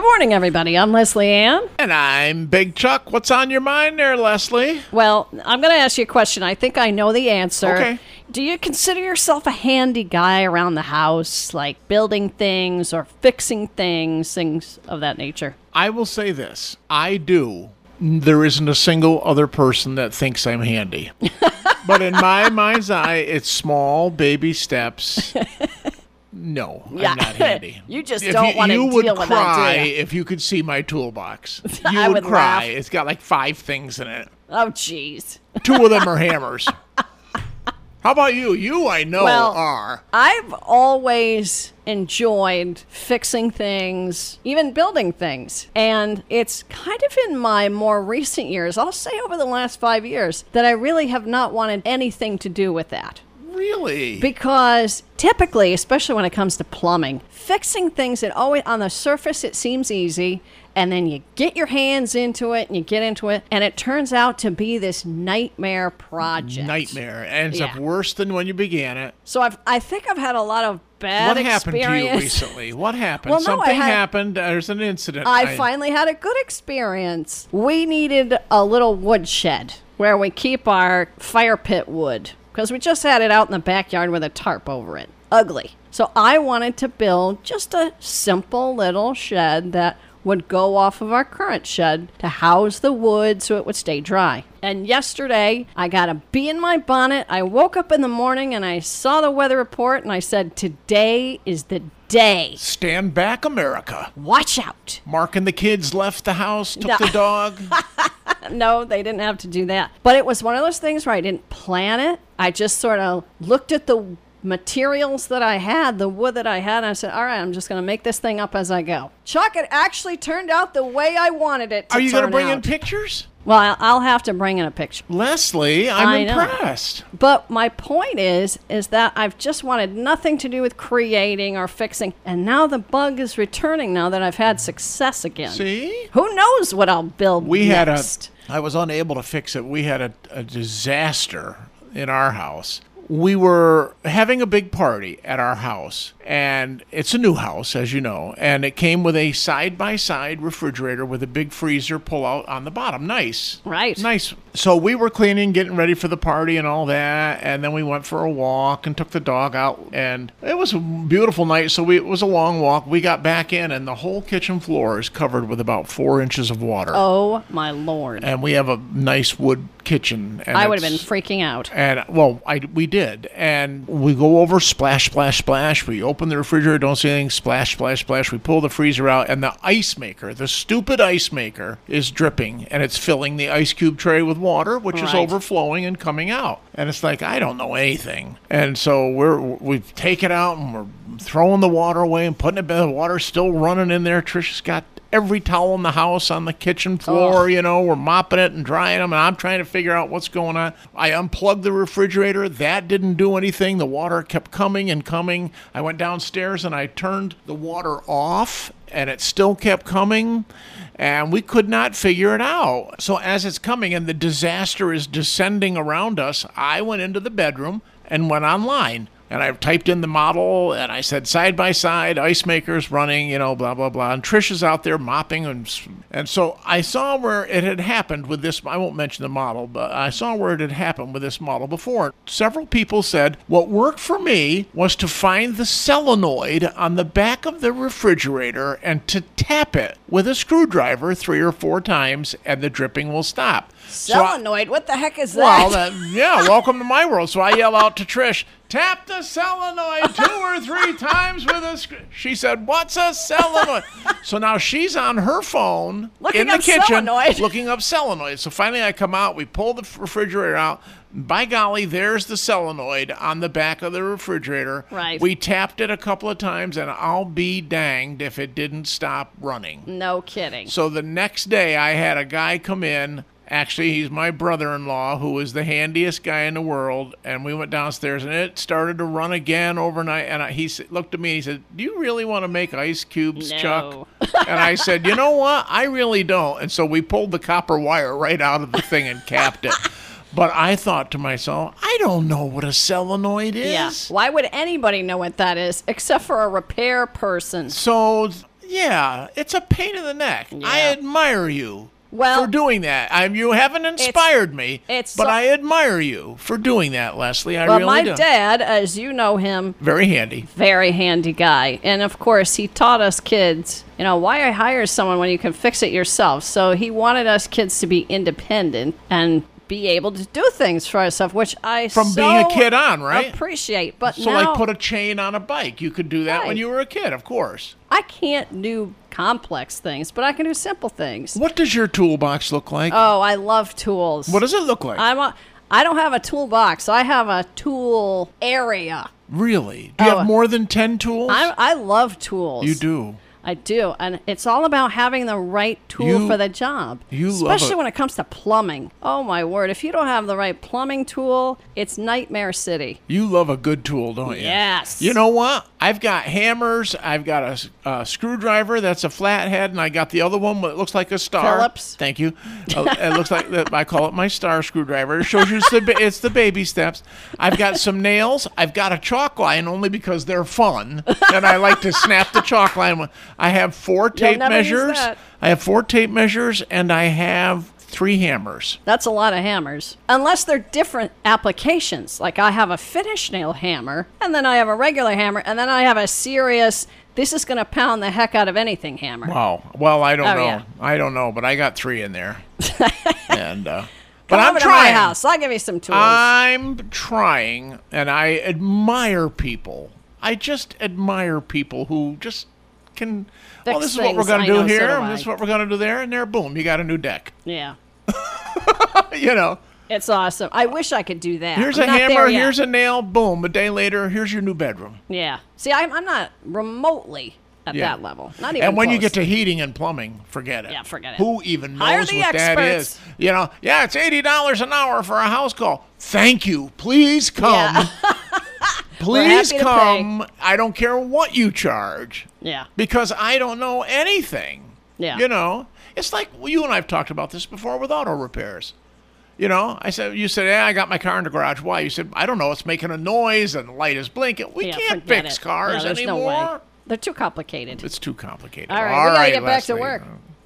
morning, everybody. I'm Leslie Ann. And I'm Big Chuck. What's on your mind there, Leslie? Well, I'm going to ask you a question. I think I know the answer. Okay. Do you consider yourself a handy guy around the house, like building things or fixing things of that nature? I will say this. I do. There isn't a single other person that thinks I'm handy. But in my mind's eye, it's small baby steps. No, Yeah. I'm not handy. You just don't want to deal with that, do you? You would cry if you could see my toolbox. You I would would cry. laugh. It's got like 5 things in it. Oh, jeez. 2 of them are hammers. How about you? You, I know, are. I've always enjoyed fixing things, even building things. And it's kind of in my more recent years, I'll say over the last 5 years, that I really have not wanted anything to do with that. Really? Because typically, especially when it comes to plumbing, fixing things that always on the surface it seems easy, and then you get your hands into it and you get into it, and it turns out to be this nightmare project. Nightmare. Ends up Yeah. worse than when you began it. So I think I've had a lot of bad What happened to you experience. recently? What happened? Well, no, Something I had- happened. There's an incident. I finally had a good experience. We needed a little wood shed where we keep our fire pit wood because we just had it out in the backyard with a tarp over it. Ugly. So I wanted to build just a simple little shed that would go off of our current shed to house the wood so it would stay dry. And yesterday, I got a bee in my bonnet. I woke up in the morning and I saw the weather report and I said, today is the day. Stand back, America. Watch out. Mark and the kids left the house, took No. the dog. No, they didn't have to do that. But it was one of those things where I didn't plan it. I just sort of looked at the materials that I had, the wood that I had, and I said, all right, I'm just going to make this thing up as I go. Chuck, it actually turned out the way I wanted it to Are you going to turn bring in out. pictures? Well, I'll have to bring in a picture. Leslie, I I'm know. impressed. But my point is that I've just wanted nothing to do with creating or fixing, and now the bug is returning now that I've had success again. See? Who knows what I'll build next? I was unable to fix it. We had a disaster in our house. We were having a big party at our house, and it's a new house, as you know, and it came with a side-by-side refrigerator with a big freezer pull-out on the bottom. Nice. Right. Nice. So we were cleaning, getting ready for the party and all that, and then we went for a walk and took the dog out, and it was a beautiful night, so it was a long walk. We got back in, and the whole kitchen floor is covered with about 4 inches of water. Oh, my Lord. And we have a nice wood kitchen. And I would have been freaking out. And, well, we did. And we go over, splash, splash, splash. We open the refrigerator, don't see anything, splash, splash, splash. We pull the freezer out, and the ice maker, the stupid ice maker, is dripping, and it's filling the ice cube tray with water, which is Right. overflowing and coming out. And it's like, I don't know anything. And so we take it out, and we're throwing the water away and putting it back. The water's still running in there. Trisha's got every towel in the house on the kitchen floor, we're mopping it and drying them, and I'm trying to figure out what's going on. I unplugged the refrigerator. That didn't do anything. The water kept coming and coming. I went downstairs and I turned the water off, and it still kept coming, and we could not figure it out. So as it's coming and the disaster is descending around us, I went into the bedroom and went online. And I typed in the model, and I said, side by side, ice makers running, blah, blah, blah. And Trisha's out there mopping. And so I saw where it had happened with this. I won't mention the model, but I saw where it had happened with this model before. Several people said, what worked for me was to find the solenoid on the back of the refrigerator and to tap it with a screwdriver 3 or 4 times, and the dripping will stop. Solenoid? What the heck is that? Well, welcome to my world. So I yell out to Trish, tap the solenoid 2 or 3 times with a She said, what's a solenoid? So now she's on her phone in the kitchen solenoid. looking up solenoid. So finally I come out, we pull the refrigerator out. By golly, there's the solenoid on the back of the refrigerator. Right. We tapped it a couple of times, and I'll be danged if it didn't stop running. No kidding. So the next day I had a guy come in. Actually, he's my brother-in-law, who is the handiest guy in the world, and we went downstairs, and it started to run again overnight, and he looked at me, and he said, do you really want to make ice cubes, No. Chuck? And I said, you know what? I really don't. And so we pulled the copper wire right out of the thing and capped it. But I thought to myself, I don't know what a solenoid is. Yeah. Why would anybody know what that is except for a repair person? So Yeah, it's a pain in the neck. I Yeah. admire you Well, for doing that. You haven't inspired me, it's but so- I admire you for doing that, Leslie. I well, really my do. dad, as you know him, Very handy. very handy guy. And of course, he taught us kids, why hire someone when you can fix it yourself? So he wanted us kids to be independent and be able to do things for ourselves, which I From so being a kid on, right? appreciate. But So, now like, put a chain on a bike. You could do that when Right. you were a kid, of course. I can't do complex things, but I can do simple things. What does your toolbox look like? Oh, I love tools. What does it look like? I don't have a toolbox. I have a tool area. Really? Do you Oh. have more than 10 tools? I love tools. You do. I do, and it's all about having the right tool for the job. you love especially it. when it comes to plumbing. Oh my word! If you don't have the right plumbing tool, it's nightmare city. You love a good tool, don't you? Yes. You know what? I've got hammers. I've got a screwdriver that's a flathead, and I got the other one that looks like a star. Phillips. Thank you. It looks like I call it my star screwdriver. It shows you it's the baby steps. I've got some nails. I've got a chalk line only because they're fun, and I like to snap the chalk line. I have 4 tape never use measures. that. I have 4 tape measures, and I have 3 hammers. That's a lot of hammers. Unless they're different applications. Like I have a finish nail hammer, and then I have a regular hammer, and then I have a serious, this is going to pound the heck out of anything hammer. Wow. Well, I don't Oh, know. yeah. I don't know, but I got 3 in there. And but Come I'm over trying. to my house. I'll give you some tools. I'm trying, and I admire people. I just admire people who just can. Well, Fix this is what we're things. going I to do know, so here, do and I. this is what we're going to do there, and there, boom, you got a new deck. Yeah. You know, It's awesome. I wish I could do that. here's I'm a not hammer, there yet. here's a nail, boom. A day later, here's your new bedroom. Yeah. See, I'm not remotely at Yeah. that level. Not even And when you close. get to heating and plumbing, forget it. Yeah, forget it. Who even Hire knows the what that experts. is? Yeah, it's $80 an hour for a house call. Thank you. Please come. Yeah. Please happy to come. I don't care what you charge Yeah. because I don't know anything. Yeah. It's like you and I have talked about this before with auto repairs. You said, I got my car in the garage. Why? You said, I don't know. It's making a noise and the light is blinking. We Yeah, can't forget fix it. cars there's anymore. No way. They're too complicated. It's too complicated. All right, we gotta get back to Leslie. work.